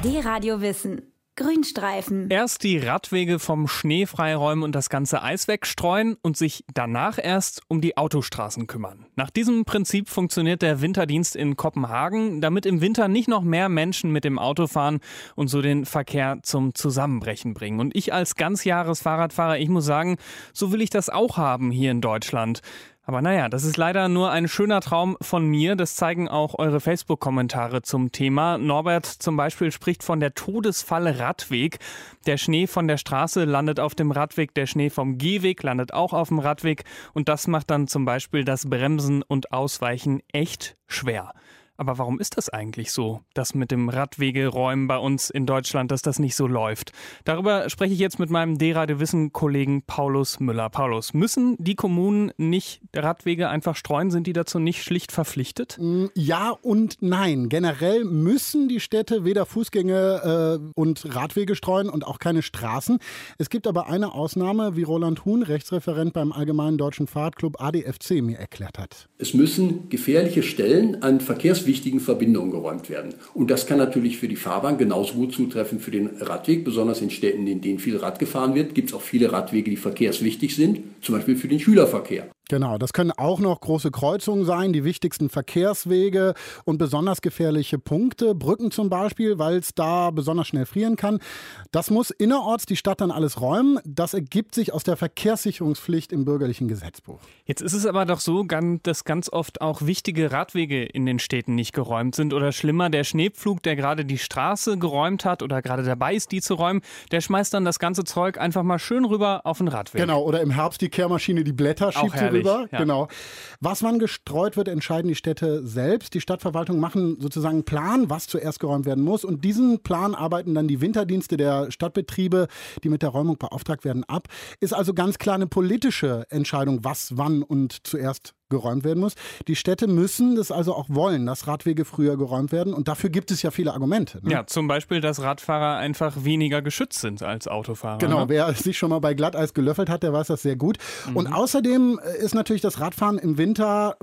D-Radio Wissen. Grünstreifen. Erst die Radwege vom Schnee freiräumen und das ganze Eis wegstreuen und sich danach erst um die Autostraßen kümmern. Nach diesem Prinzip funktioniert der Winterdienst in Kopenhagen, damit im Winter nicht noch mehr Menschen mit dem Auto fahren und so den Verkehr zum Zusammenbrechen bringen. Und ich als Ganzjahres-Fahrradfahrer, ich muss sagen, so will ich das auch haben hier in Deutschland. Aber naja, das ist leider nur ein schöner Traum von mir. Das zeigen auch eure Facebook-Kommentare zum Thema. Norbert zum Beispiel spricht von der Todesfalle Radweg. Der Schnee von der Straße landet auf dem Radweg, der Schnee vom Gehweg landet auch auf dem Radweg. Und das macht dann zum Beispiel das Bremsen und Ausweichen echt schwer. Aber warum ist das eigentlich so, dass mit dem Radwegeräumen bei uns in Deutschland, dass das nicht so läuft? Darüber spreche ich jetzt mit meinem D-Radio-Wissen-Kollegen Paulus Müller. Paulus, müssen die Kommunen nicht Radwege einfach streuen? Sind die dazu nicht schlicht verpflichtet? Ja und nein. Generell müssen die Städte weder Fußgänge und Radwege streuen und auch keine Straßen. Es gibt aber eine Ausnahme, wie Roland Huhn, Rechtsreferent beim Allgemeinen Deutschen Fahrradclub ADFC, mir erklärt hat. Es müssen gefährliche Stellen an verkehrswichtigen Verbindungen geräumt werden. Und das kann natürlich für die Fahrbahn genauso gut zutreffen für den Radweg. Besonders in Städten, in denen viel Rad gefahren wird, gibt es auch viele Radwege, die verkehrswichtig sind, zum Beispiel für den Schülerverkehr. Genau, das können auch noch große Kreuzungen sein, die wichtigsten Verkehrswege und besonders gefährliche Punkte, Brücken zum Beispiel, weil es da besonders schnell frieren kann. Das muss innerorts die Stadt dann alles räumen. Das ergibt sich aus der Verkehrssicherungspflicht im bürgerlichen Gesetzbuch. Jetzt ist es aber doch so, dass ganz oft auch wichtige Radwege in den Städten nicht geräumt sind. Oder schlimmer, der Schneepflug, der gerade die Straße geräumt hat oder gerade dabei ist, die zu räumen, der schmeißt dann das ganze Zeug einfach mal schön rüber auf den Radweg. Genau, oder im Herbst die Kehrmaschine die Blätter schiebt sie rüber. Ja. Genau. Was wann gestreut wird, entscheiden die Städte selbst. Die Stadtverwaltung machen sozusagen einen Plan, was zuerst geräumt werden muss. Und diesen Plan arbeiten dann die Winterdienste der Stadtbetriebe, die mit der Räumung beauftragt werden, ab. Ist also ganz klar eine politische Entscheidung, was wann und zuerst geräumt werden muss. Die Städte müssen das also auch wollen, dass Radwege früher geräumt werden. Und dafür gibt es ja viele Argumente. Ne? Ja, zum Beispiel, dass Radfahrer einfach weniger geschützt sind als Autofahrer. Genau, ne? Wer sich schon mal bei Glatteis gelöffelt hat, der weiß das sehr gut. Und außerdem ist natürlich das Radfahren im Winter,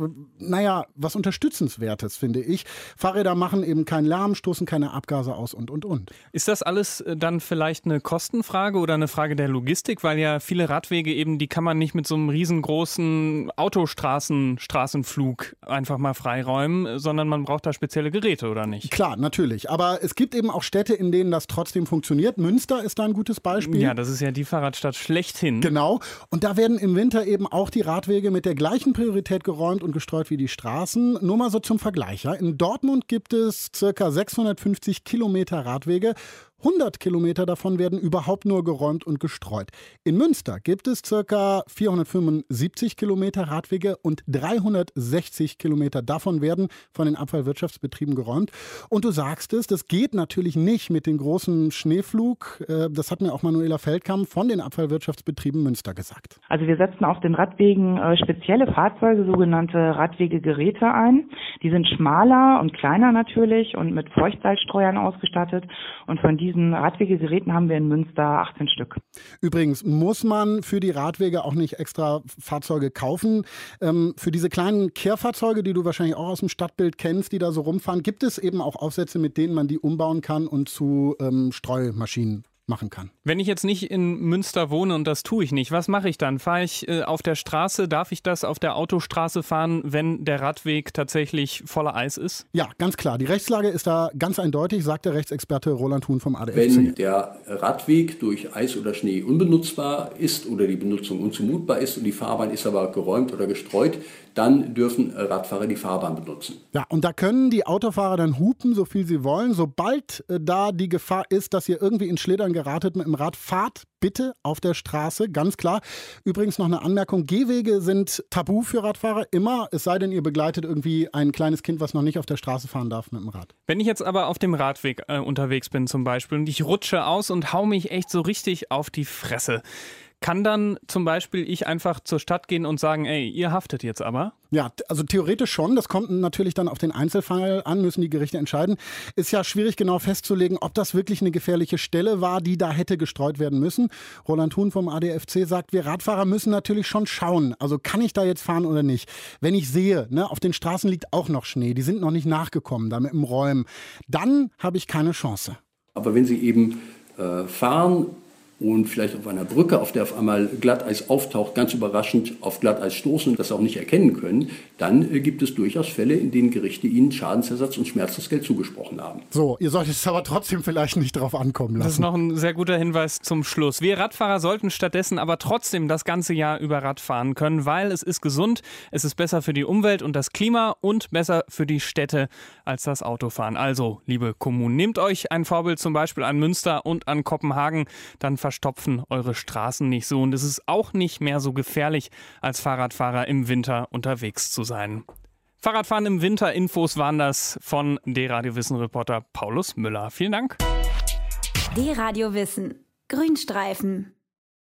was Unterstützenswertes, finde ich. Fahrräder machen eben keinen Lärm, stoßen keine Abgase aus und. Ist das alles dann vielleicht eine Kostenfrage oder eine Frage der Logistik? Weil ja viele Radwege eben, die kann man nicht mit so einem riesengroßen Straßenflug einfach mal freiräumen, sondern man braucht da spezielle Geräte, oder nicht? Klar, natürlich. Aber es gibt eben auch Städte, in denen das trotzdem funktioniert. Münster ist da ein gutes Beispiel. Ja, das ist ja die Fahrradstadt schlechthin. Genau. Und da werden im Winter eben auch die Radwege mit der gleichen Priorität geräumt und gestreut wie die Straßen. Nur mal so zum Vergleich. Ja. In Dortmund gibt es ca. 650 Kilometer Radwege. 100 Kilometer davon werden überhaupt nur geräumt und gestreut. In Münster gibt es ca. 475 Kilometer Radwege und 360 Kilometer davon werden von den Abfallwirtschaftsbetrieben geräumt. Und du sagst es, das geht natürlich nicht mit dem großen Schneeflug. Das hat mir auch Manuela Feldkamp von den Abfallwirtschaftsbetrieben Münster gesagt. Also wir setzen auf den Radwegen spezielle Fahrzeuge, sogenannte Radwegegeräte ein. Die sind schmaler und kleiner natürlich und mit Feuchtsalzstreuern ausgestattet. Und von diesen Radwegegeräten haben wir in Münster 18 Stück. Übrigens muss man für die Radwege auch nicht extra Fahrzeuge kaufen. Für diese kleinen Kehrfahrzeuge, die du wahrscheinlich auch aus dem Stadtbild kennst, die da so rumfahren, gibt es eben auch Aufsätze, mit denen man die umbauen kann und zu Streumaschinen machen kann. Wenn ich jetzt nicht in Münster wohne und das tue ich nicht, was mache ich dann? Fahre ich auf der Straße? Darf ich das auf der Autostraße fahren, wenn der Radweg tatsächlich voller Eis ist? Ja, ganz klar. Die Rechtslage ist da ganz eindeutig, sagt der Rechtsexperte Roland Huhn vom ADFC. Wenn der Radweg durch Eis oder Schnee unbenutzbar ist oder die Benutzung unzumutbar ist und die Fahrbahn ist aber geräumt oder gestreut, dann dürfen Radfahrer die Fahrbahn benutzen. Ja, und da können die Autofahrer dann hupen, so viel sie wollen. Sobald da die Gefahr ist, dass ihr irgendwie ins Schlittern geratet mit dem Rad, fahrt bitte auf der Straße, ganz klar. Übrigens noch eine Anmerkung, Gehwege sind tabu für Radfahrer, immer, es sei denn, ihr begleitet irgendwie ein kleines Kind, was noch nicht auf der Straße fahren darf mit dem Rad. Wenn ich jetzt aber auf dem Radweg unterwegs bin zum Beispiel und ich rutsche aus und hau mich echt so richtig auf die Fresse, kann dann zum Beispiel ich einfach zur Stadt gehen und sagen, ey, ihr haftet jetzt aber? Ja, also theoretisch schon. Das kommt natürlich dann auf den Einzelfall an, müssen die Gerichte entscheiden. Ist ja schwierig genau festzulegen, ob das wirklich eine gefährliche Stelle war, die da hätte gestreut werden müssen. Roland Huhn vom ADFC sagt, wir Radfahrer müssen natürlich schon schauen. Also kann ich da jetzt fahren oder nicht? Wenn ich sehe, auf den Straßen liegt auch noch Schnee, die sind noch nicht nachgekommen, da mit dem Räumen, dann habe ich keine Chance. Aber wenn Sie eben fahren und vielleicht auf einer Brücke, auf der auf einmal Glatteis auftaucht, ganz überraschend auf Glatteis stoßen und das auch nicht erkennen können, dann gibt es durchaus Fälle, in denen Gerichte Ihnen Schadensersatz und Schmerzensgeld zugesprochen haben. So, ihr solltet es aber trotzdem vielleicht nicht drauf ankommen lassen. Das ist noch ein sehr guter Hinweis zum Schluss. Wir Radfahrer sollten stattdessen aber trotzdem das ganze Jahr über Rad fahren können, weil es ist gesund, es ist besser für die Umwelt und das Klima und besser für die Städte als das Autofahren. Also, liebe Kommunen, nehmt euch ein Vorbild zum Beispiel an Münster und an Kopenhagen, dann verstopfen eure Straßen nicht so. Und es ist auch nicht mehr so gefährlich, als Fahrradfahrer im Winter unterwegs zu sein. Fahrradfahren im Winter, Infos waren das von D-Radio Wissen-Reporter Paulus Müller. Vielen Dank. D-Radio Wissen. Grünstreifen.